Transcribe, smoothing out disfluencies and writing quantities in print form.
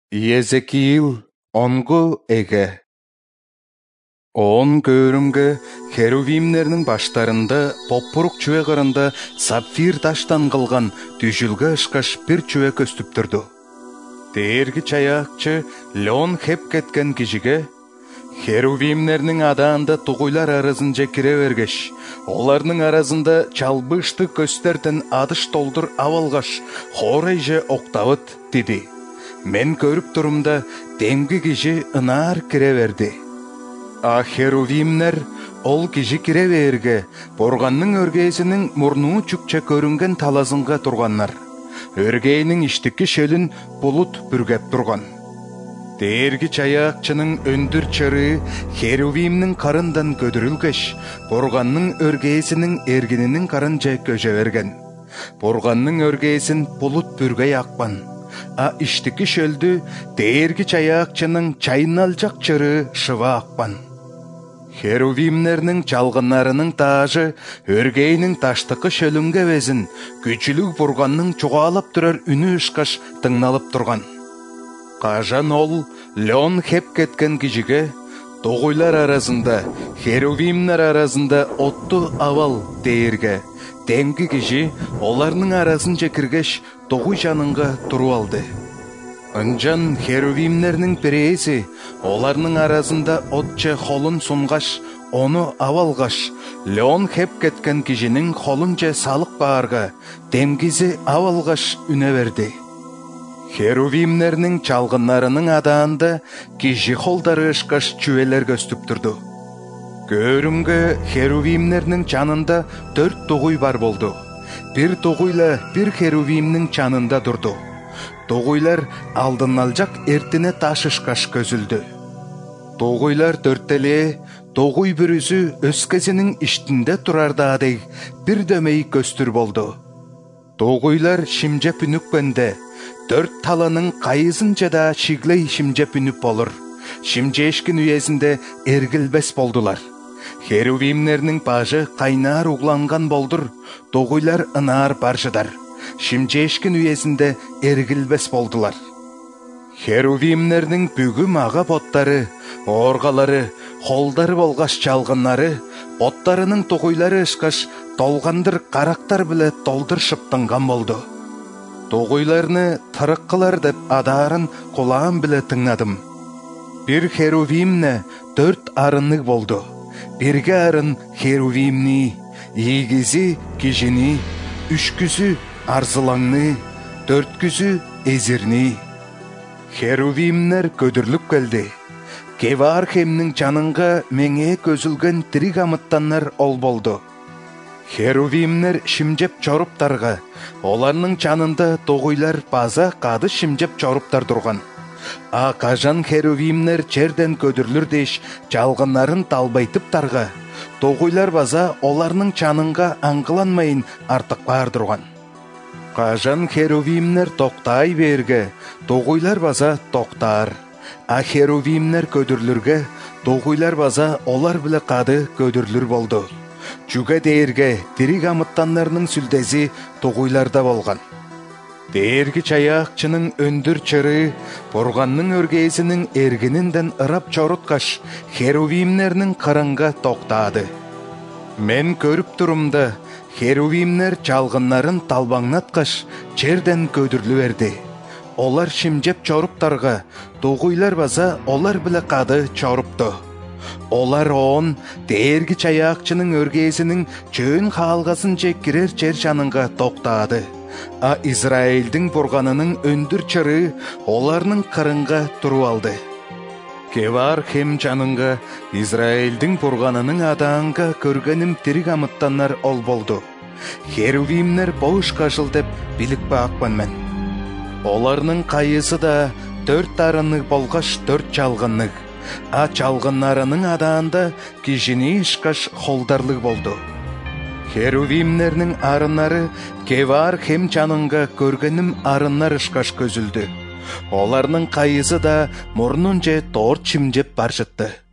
Иезекиил онго эге. Он көрімгі херувимнердің баштарында поппурук чүве қырында сапфир таштан қылған түжілгі ышқаш бір чүве көстіп тұрды. Дээргі чаяқчы леон хеп кеткен кижіге херувимнердің адаанда туғуйлар арасынча кире бергеш, оларның арасында чалбышты көстертен адыш толдыр авалғаш, хорайже оқтавыт деді. Мен көріп тұрымда демгі кижі ынар кире берді. А херувимнер ол кижі кире берге, борғанның өргейсінің мұрну чүкче көрінген талазынға тұрғаннар. Өргейнің іштікі шөлін бұлыт бүргеп тұрған. Дээргі чаяқчының өндір чыры херувимнің қарындан көдірілгеш, борғанның өргейсінің ергінінің қарынча көже берген. Борғанның өргейсін бұлыт бүргей ақпан. А іштікі шөлді дээргі чаяқчының чайналжақ чыры шыва ақпан. Херувимнерінің чалғынарының тажы өргейнің таштықы шөлінге везін, күчілік бұрғанның чуғалап тұрар үні ұшқаш тыңналып тұрған. Қажан ол леон хеп кеткен кижіге, тоғуйлар арасында, херувимнер арасында отты авал дейірге, демгі кижі оларның арасынша кіргеш тоғуй жанынға тұру алды. Үнжан херувимнерінің перейесі оларның арасында отче холын сұнғаш, оны авалғаш, леон хеп кеткен кижінің холынче салық бағарға, демгізі авалғаш үне берді. Херувимнерінің чалғынарының адаанда кижі холдары ышқаш чүвелер көстіп тұрды. Көрімгі херувимнерінің чанында 4 тоғуй бар болды. Bir тоғуйла bir херувимнің чанында тұрды. Тоғуйлар алдыналжақ ертіне ташышқаш көзілді. Тоғуйлар төрттеле, тоғуй бүрізі өскесінің іштінде тұрарда адей бір дөмей көстір болды. Тоғуйлар шимжеп үнікпенде, 4 таланың қайызынша да шиглей шимжеп үніп болыр. Шимжешкін үйесінде ергілбес болдылар. Херувимнерінің бажы қайнар уғланған болдыр, тоғуйлар ынар баржыдар. Шимжешкін үйесінде ергілбес болдылар. Херувимнердің бүгі маға боттары, орғалары, холдары болғаш чалғынлары, боттарының тоғуйлары ышқаш толғандыр қарақтар біле толдыр шыптынған болды. Тоғуйларыны тырыққылар деп адарын құлағын біле тыңнадым. Bir херувимне 4 арынлық болды. Бірге арын херувимни, егізі кежіні, үшкізі арзылаңны, 4күзі ezirni. Херувимнер көдірліп келді. Кевар хемнің чаныңға меңе көзілген тірік амыттаннар ол болды. Херувимнер шимжеп чорыптарға, оларның чанында тоғуйлар база қады шимжеп чорыптар тұрған. А қажан херувимнер черден көдірлір деш жалғынларын талбайтып тарға, тоғуйлар база оларның чаныңға аңғыланмайын артық бар тұрған. Қажан херувимнер тоқтай берге, тоғуйлар база тоқтар. А херувимнер көдірлірге, тоғуйлар база олар білі қады көдірлір болды. Чүге дейірге тірік амыттанларының сүлдесі тоғуйларда болған. Дээргі чаяқчының өндір чыры, борғанның өргейсінің ергінінден ырап чорытқаш, херувимнерінің қырынға тоқтады. Мен көріп тұрымда, херувимнер чалғынларын талбаңнатқаш, черден көдірлі берді. Олар шимжеп чорыптарға, тоғуйлар база олар білі қады чорыпты. Олар оон дээргі чаяқчының өргейсінің чөйін қалғасын жеккірер чер жаныңға тоқтады. А Израильдің борғанының өндір чыры оларның қырынға тұру алды. Кевар хем жаныңға Израильдің борғанының адаңға көргенім тірік амыттанар ол болды. Херувимнер боғыш қашыл деп білік бақпан мен. Оларның қайысы да 4 арынық болғаш 4 чалғынық. А чалғынарының адаанда кежіне ішқаш холдарлық болды. Херувимнерінің арынары кевар хем чаныңға көргенім арынар ышқаш көзілді. Оларның қайызы да мұрнын же тор чимжеп баржытты.